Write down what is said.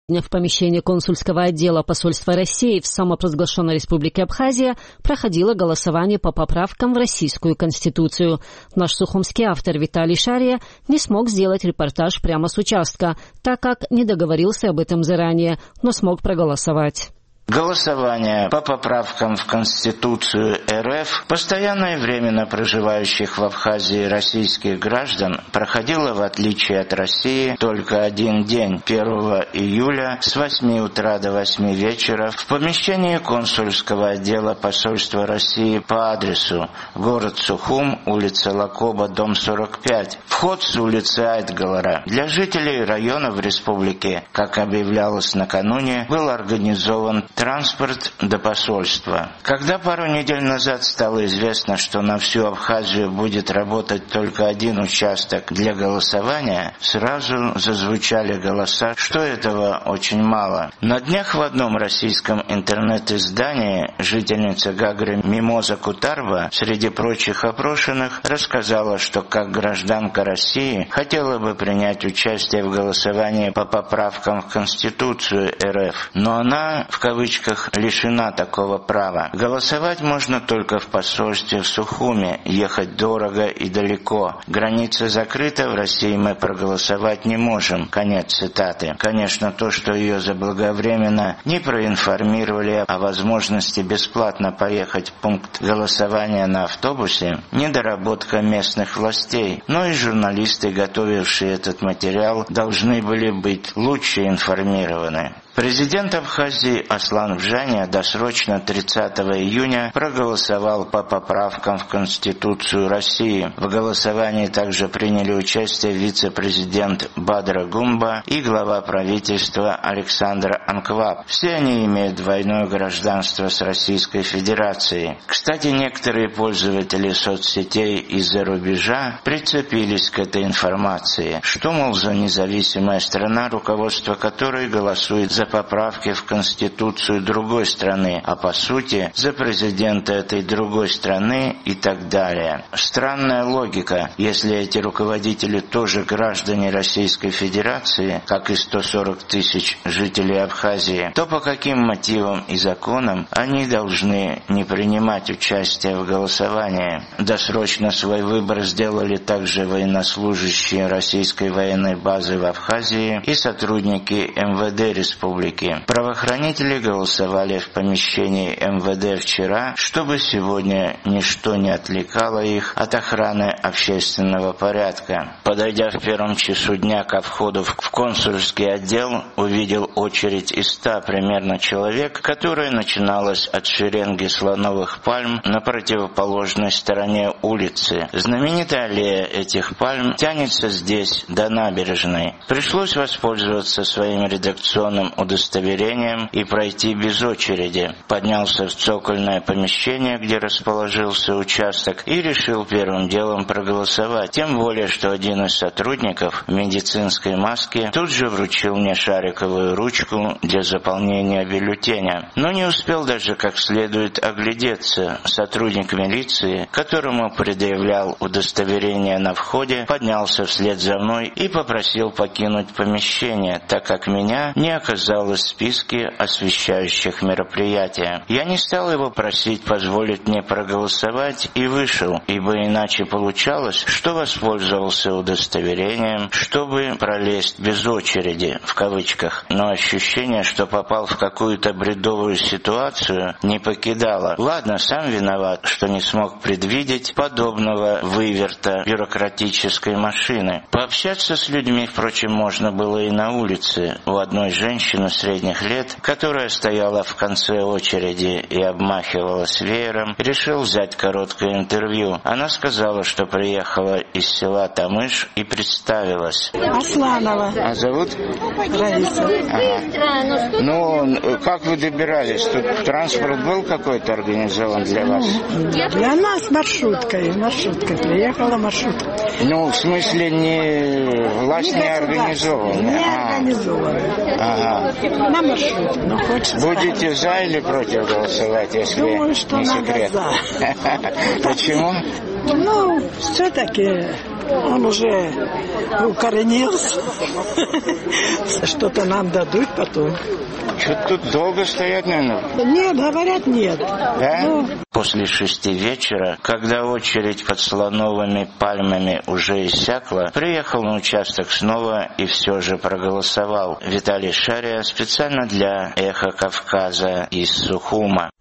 В помещении консульского отдела посольства России в самопровозглашенной Республике Абхазия проходило голосование по поправкам в Российскую Конституцию. Наш сухумский автор Виталий Шария не смог сделать репортаж прямо с участка, так как не договорился об этом заранее, но смог проголосовать. Голосование по поправкам в Конституцию РФ постоянно и временно проживающих в Абхазии российских граждан проходило, в отличие от России, только один день, 1 июля с 8 утра до 8 вечера в помещении консульского отдела посольства России по адресу город Сухум, улица Лакоба, дом 45, вход с улицы Айтгалара. Для жителей районов республики, как объявлялось накануне, был организован транспорт до посольства. Когда пару недель назад стало известно, что на всю Абхазию будет работать только один участок для голосования, сразу зазвучали голоса, что этого очень мало. На днях в одном российском интернет-издании жительница Гагры Мимоза Кутарба, среди прочих опрошенных, рассказала, что как гражданка России хотела бы принять участие в голосовании по поправкам в Конституцию РФ, но она, в кавычках, лишена такого права. Голосовать можно только в посольстве в Сухуме, ехать дорого и далеко. Граница закрыта, в России мы проголосовать не можем. Конец цитаты. Конечно, то, что ее заблаговременно не проинформировали о возможности бесплатно поехать в пункт голосования на автобусе, недоработка местных властей, но и журналисты, готовившие этот материал, должны были быть лучше информированы. Президент Абхазии Аслан Бжаня досрочно 30 июня проголосовал по поправкам в Конституцию России. В голосовании также приняли участие вице-президент Бадра Гумба и глава правительства Александр Анкваб. Все они имеют двойное гражданство с Российской Федерацией. Кстати, некоторые пользователи соцсетей из-за рубежа прицепились к этой информации, что, мол, за независимая страна, руководство которой голосует за поправки в Конституцию другой страны, а по сути за президента этой другой страны и так далее. Странная логика. Если эти руководители тоже граждане Российской Федерации, как и 140 тысяч жителей Абхазии, то по каким мотивам и законам они должны не принимать участие в голосовании? Досрочно свой выбор сделали также военнослужащие российской военной базы в Абхазии и сотрудники МВД республики. Правоохранители голосовали в помещении МВД вчера, чтобы сегодня ничто не отвлекало их от охраны общественного порядка. Подойдя в первом часу дня ко входу в консульский отдел, увидел очередь из 100 примерно человек, которая начиналась от шеренги слоновых пальм на противоположной стороне улицы. Знаменитая аллея этих пальм тянется здесь до набережной. Пришлось воспользоваться своим редакционным удостоверением и пройти без очереди. Поднялся в цокольное помещение, где расположился участок, и решил первым делом проголосовать. Тем более, что один из сотрудников в медицинской маске тут же вручил мне шариковую ручку для заполнения бюллетеня. Но не успел даже как следует оглядеться. Сотрудник милиции, которому предъявлял удостоверение на входе, поднялся вслед за мной и попросил покинуть помещение, так как меня не оказалось в списке освещающих мероприятия. Я не стал его просить позволить мне проголосовать и вышел, ибо иначе получалось, что воспользовался удостоверением, чтобы пролезть без очереди, в кавычках, но ощущение, что попал в какую-то бредовую ситуацию, не покидало. Ладно, сам виноват, что не смог предвидеть подобного выверта бюрократической машины. Пообщаться с людьми, впрочем, можно было и на улице. У одной женщины средних лет, которая стояла в конце очереди и обмахивалась веером, решил взять короткое интервью. Она сказала, что приехала из села Тамыш и представилась. Асланова. А зовут? Раиса. Ага. Ну, как вы добирались? Тут транспорт был какой-то организован для вас? Для нас маршруткой приехала маршрутка. Ну, в смысле, власть не организована? Не организована. Ага. На маршрутку, но хочется. Будете за или против голосовать, если думаю, что не надо секрет? За. Почему? Ну, все-таки Он уже укоренился. Что-то нам дадут потом. Что-то тут долго стоять, наверное? Нет, говорят, нет. Да? После 6 вечера, когда очередь под слоновыми пальмами уже иссякла, приехал на участок снова и все же проголосовал. Виталий Шария специально для «Эхо Кавказа» из Сухума.